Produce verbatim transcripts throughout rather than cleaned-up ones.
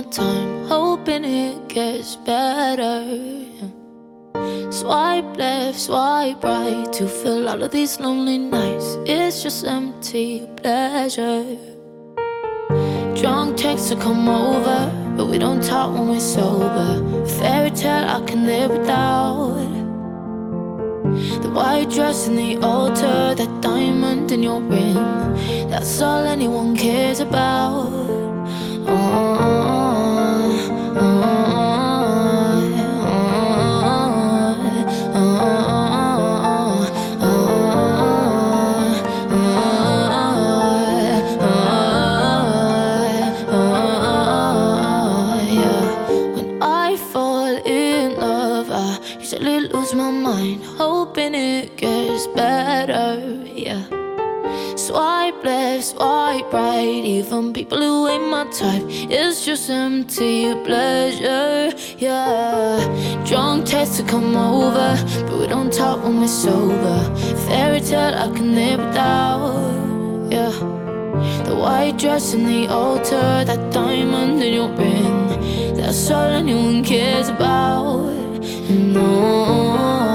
time, hoping it gets better. Swipe left, swipe right to fill all of these lonely nights. It's just empty pleasure. Drunk texts to come over, but we don't talk when we're sober. Fairy tale I can live without. The white dress and the altar, that diamond in your ring, that's all anyone cares about. Oh, oh, oh. Lose my mind, hoping it gets better, yeah. Swipe left, swipe right, even people who ain't my type, it's just empty pleasure, yeah. Drunk texts to come over, but we don't talk when we're sober. Fairy tale I can live without, yeah. The white dress and the altar, that diamond in your ring, that's all anyone cares about. No.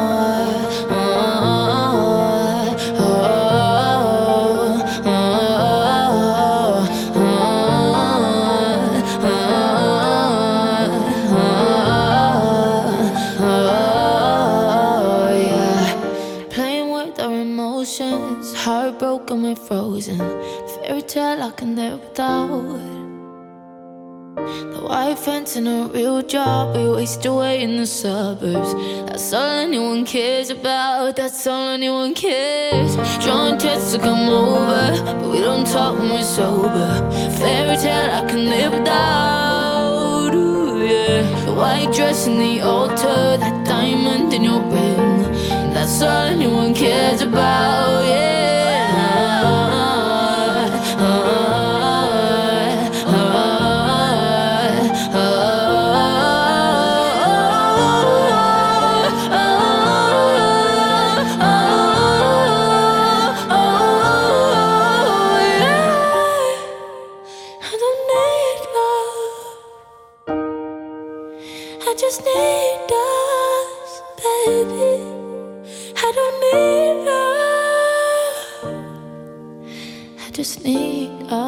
Heartbroken, we're frozen. Fairy tale I can live without. The white fence and a real job, we waste away in the suburbs. That's all anyone cares about, that's all anyone cares. Drunk texts to come over, but we don't talk when we're sober. Fairy tale I can live without, ooh, yeah. The white dress and the altar, that diamond in your ring, that's all anyone cares about, yeah. I just need us, baby. I don't need love. I just need us.